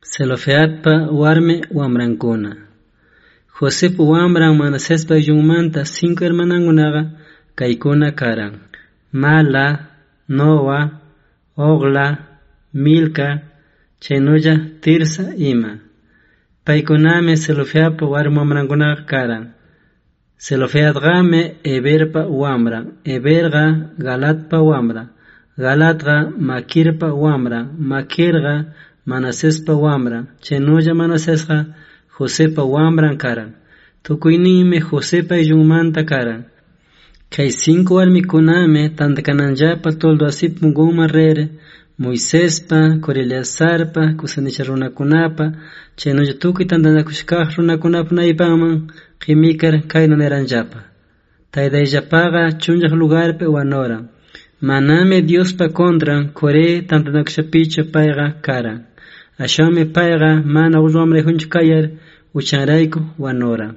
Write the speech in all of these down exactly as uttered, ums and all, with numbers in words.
Zelofehadpa warmi wamrankuna. Josepa wamran Manasespa ayllummanta cinco hermanankunaqa kaykuna karan: Mala, Noa, Ogla, Milca, chaynulla Tirsa ima. Paykunami Zelofehadpa warmi wamrankunaqa karan. Zelofehadqami Heberpa wamran, Heberqa Galadpa wamran, Galadqa Makirpa wamran, Makirqa Manasespa wamran, chaynulla Manasesqa Josepa wamran karan. Tukuynimi Josepa ayllummanta karan. Kay cinco warmikunami tantakananllapa toldo asi punkunman rir Moisespa, Coreleazarpa, kusanicha runakunapa, chaynulla tukuy tantanakushkaq runakunapa naypanman qimikar kaynu niranllapa: Taytayllapaqa chunllaq lugarpi wanuran. Manami Diospa contran Core tantanakushapichu payqa karan. Ashwanmi payqa mana ullwamrayjunchu kayar uchanrayku wanuran.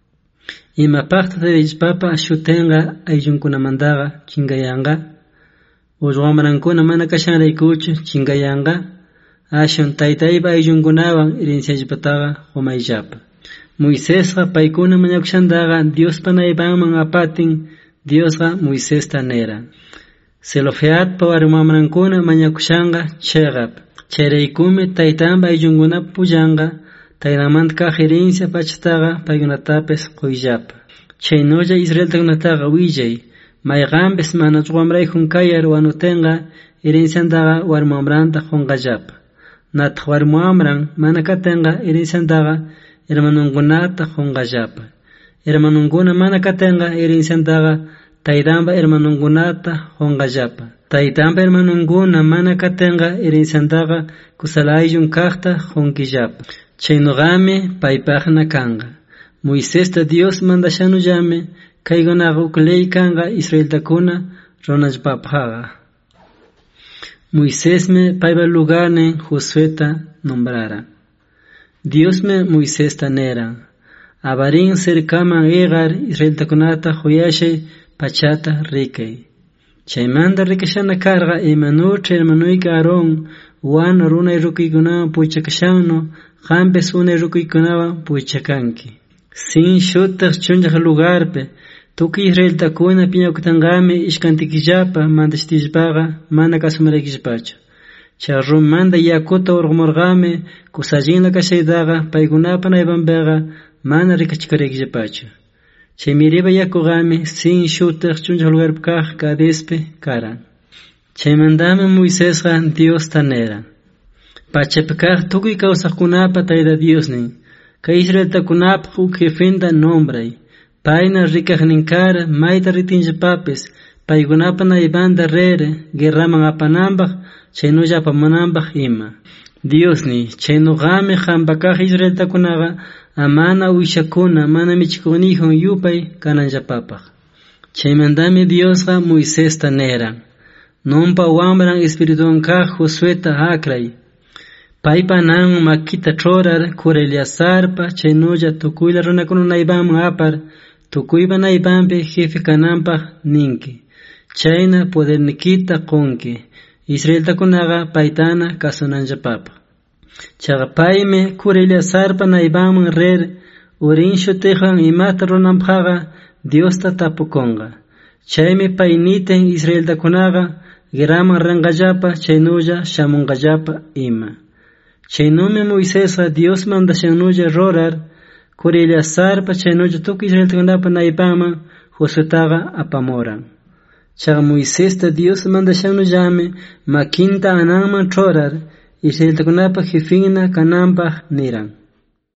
Imapaqta Taytayllapapa shutinqa ayllunkunamantaqa chinkayanqa? Ullwamrankuna mana kashanraykuchu chinkayanqa? Ashwan Taytaypa ayllunkunawan herenciallapataqa qumayllapa. Moisesqa paykuna mañakushantaqa Diospa naypanman apatin, Diosqa Moisesta nira: Zelofehadpa warmi wamrankuna mañakushanqa chiqap. Chayraykumi Taytanpa ayllunkunapa pullanqa Taytanmanta kaq herencia pachataqa paykunatapis quyllapa. Chaynulla Israeltakunataqa willay: mayqanpis mana ullwamrayjun kayar wanutinqa herenciantaqa warmi wamranta qunqallapa. Nataq warmi wamran mana katinqa herenciantaqa hermanunkunata qunqallapa. Hermanunkuna mana katinqa herenciantaqa Taytanpa hermanunkunata qunqallapa. Taytanpa hermanunkuna mana katinqa herenciantaqa kusala ayllun kaqta qunqillapa. Chaynuqami paypaqna kanqa. Moisesta Dios mandashanullami kaykunaqa uk ley kanqa Israeltakuna runallapapaqqa. Moisesmi paypa lugarnin Josueta nombrara. Diosmi Moisesta niran: Abarin cercaman iqar Israeltakunata quyashay pachata rikay. Chaymanta rikashana karqa imanuch'i hermanuyki Aaron wanu runay rukuykunawan puchakashanno qampis unay rukuykunawan puchakanki. Sin shutiq chunllaq lugarpi tukuy Israeltakuna piñakutinqami ishkantikillapa mantashtillapaqa mana kasumaraykillapachu. Chay rummanta yakuta urqumurqami kusallinla kashaytaqa paykunapa naypanpiqa mana rikachikaraykillapachu. Chay Meriba yakuqami sin shutiq chunllaq lugarpi kaq Cadespi karan. Chaymantami Moisesqa Diosta niran: Pachapi kaq tukuy kawsaqkunapa Tayta Diosnin, kay Israeltakunapaq uk jefenta nombray. Payna rikaqninkar mayta ritinllapapis paykunapa naypanta rir guerraman apananpaq chaynulla apamunanpaq ima. Diosni, chaynuqami qampa kaq Israeltakunaqa amana uyshakuna mana michikuqniyjun yupay kananllapapaq. Chaymantami Diosqa Moisesta niran: Numpa wamran espirituwan kaq Josueta akray. Paypa nanman makita ch'urar Coreleazarpa chaynulla tukuyla runakuna naypanman apar tukuypa naypanpi jefe kananpaq ninki. Chayna podernikita qunki Israeltakunaqa paytana kasunanllapapaq. Chaqa paymi Coreleazarpa naypanman rir Urin shutiqwan imata runanpaqqa Diosta tapukunqa. Chaymi pay nitin Israeltakunaqa guerraman rinqallapa chaynulla shamunqallapa ima. Chaynumi Moisesqa Dios mandashannulla rurar Coreleazarpa chaynulla tukuy Israeltakunapa naypanman Josuetaqa apamuran. Chaqa Moisesta Dios mandashannullami makinta ananman ch'urar Israeltakunapa jefina kananpaq niran.